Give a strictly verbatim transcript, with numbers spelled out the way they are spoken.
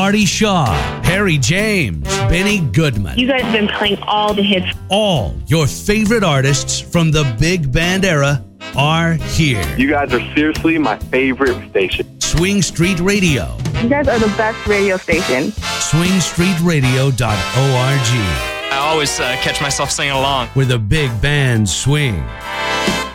Artie Shaw, Harry James, Benny Goodman. You guys have been playing all the hits. All your favorite artists from the big band era are here. You guys are seriously my favorite station. Swing Street Radio. You guys are the best radio station. swing street radio dot org. I always uh, catch myself singing along. Where the big bands swing.